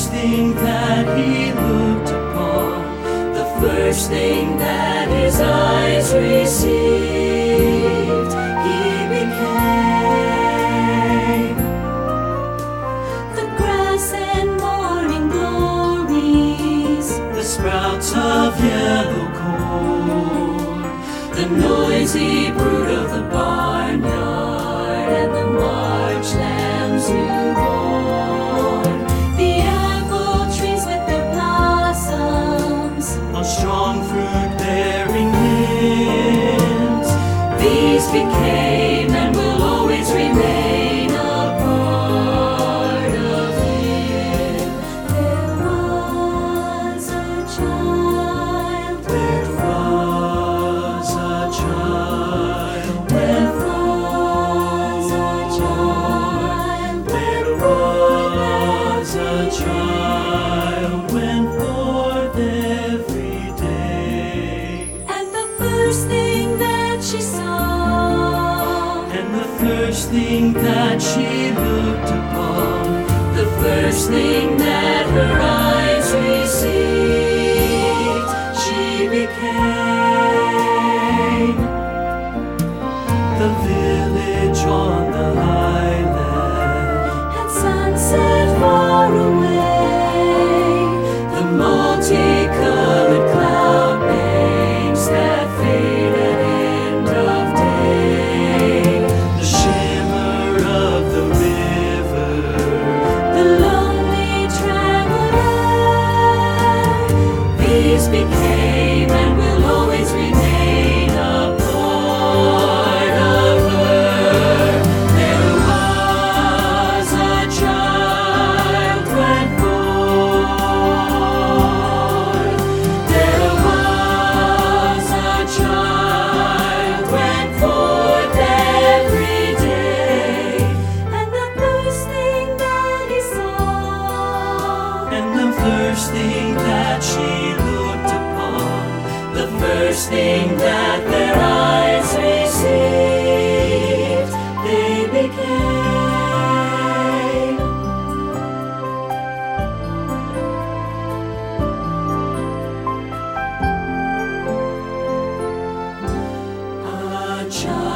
first thing that he looked upon, the first thing that his eyes received, he became the grass and morning glories, the sprouts of yellow corn, the noisy brood of the barnyard, and the March lambs newborn, the apple trees with their blossoms on strong fruit-bearing limbs. These became and will always remain a part of him. There was a child. There was a child. There was a child. There was a child went forth every day. And the first thing that she saw, and the first thing that she looked upon, the first thing that her eyes received, she became the village on the highland, and sunset far away, the multicolored cloud banks that fade at end of day, the shimmer of the river, the lonely traveled eye. These became and will always remain a part of her. There was a child went forth. There was a child went forth every day. And the first thing that he saw, and the first thing that she looked upon, the first thing that their eyes received, they became a child.